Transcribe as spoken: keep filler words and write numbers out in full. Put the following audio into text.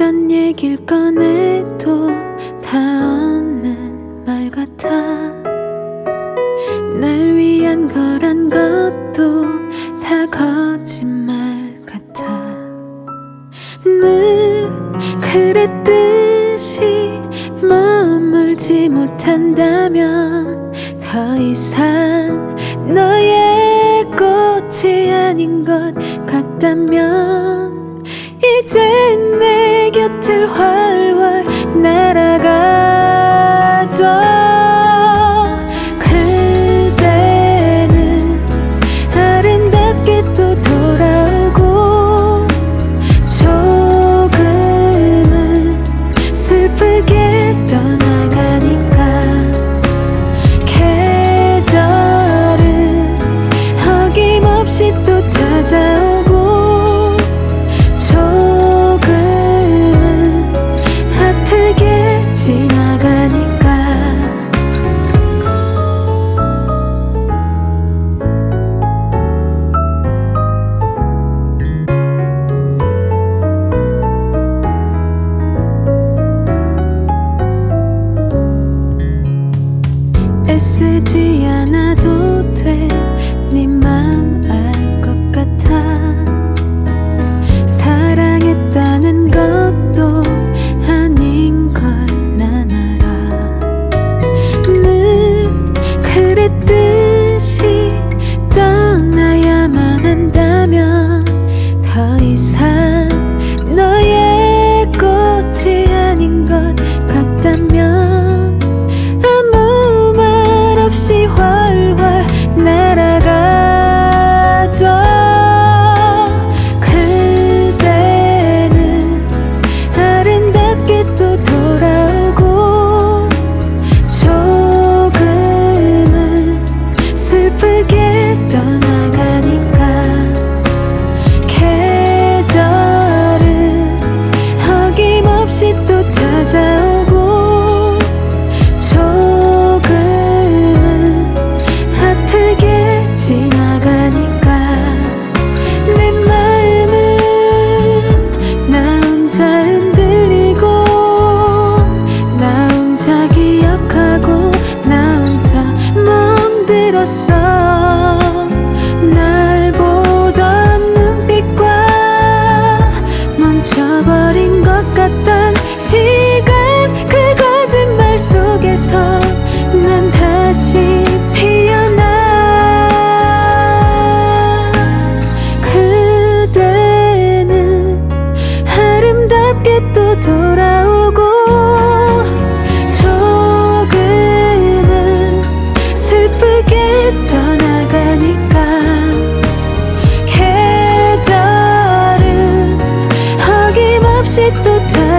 어떤 얘길 꺼내도 다 없는 말 같아. 날 위한 거란 것도 다 거짓말 같아. 늘 그랬듯이 머물지 못한다면 더 이상 너의 꽃이 아닌 것 같다면 이젠 내 곁을 활활 날아가줘. 그대는 아름답게 또 돌아오고 조금은 슬프게 떠나가니까 계절은 어김없이 또 찾아오고 조금은 아프게 지나가니까. 애쓰지 않아도 돼. 네 맘 알 것 같아. 사랑했다는 것도 아닌 걸 난 알아. 늘 그랬듯이 떠나야만 한다면 더 이상 너의 꽃이 아닌 것 같다면 아무 말 없이 활활 날아가줘. 그대는 아름답게 또 돌아오고 조금은 슬프게 떠나가니까 계절은 어김없이 또 찾아오고 조금은 아프게 지나가니까. 내 마음은 나 혼자 흔들리고 나 혼자 기억하고 나 혼자 멍들었어. 날 보던 눈빛과 멈춰버린 것 같던 시간, 그 거짓말 속에서 난 다시 피어나. 그대는 아름답게 또 돌아오고 조금은 슬프게 떠나가니까 계절은 어김없이 또